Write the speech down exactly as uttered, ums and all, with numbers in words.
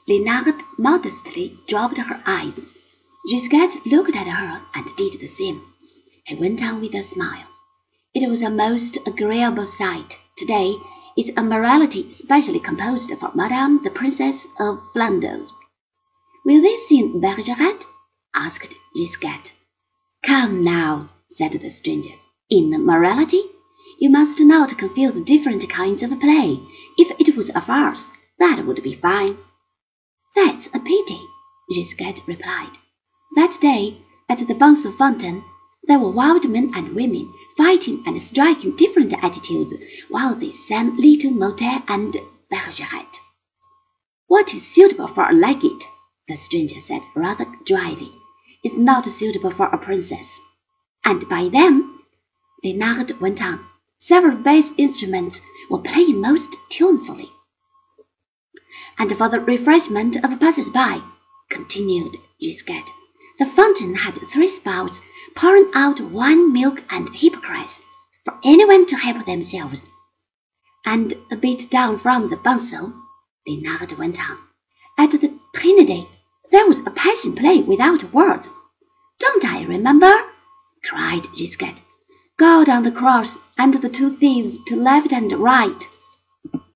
Léonard modestly dropped her eyes. Gisquette looked at her and did the same. He went on with a smile. It was a most agreeable sight. Today, it's a morality specially composed for Madame the Princess of Flanders. Will they sing Bergeret? Asked Gisquette. Come now, said the stranger. In morality, you must not confuse different kinds of play. If it was a farce, that would be fine. That's a pity, Gisquette replied. That day, at the Bonson fountain, there were wild men and women fighting and striking different attitudes while they sang Little Motet and Bergeret. What is suitable for a legate, the stranger said rather dryly, is not suitable for a princess. And by them, Léonard went on, several bass instruments were playing most tunefully. And for the refreshment of passers-by, continued Gisquette, the fountain had three spouts pouring out wine, milk, and hippocrass for anyone to help themselves. And a bit down from the Bonson, Léonard went on, at the Trinité there was a passion play without words. Don't I remember? Cried Gisquette. God on the cross and the two thieves to left and right.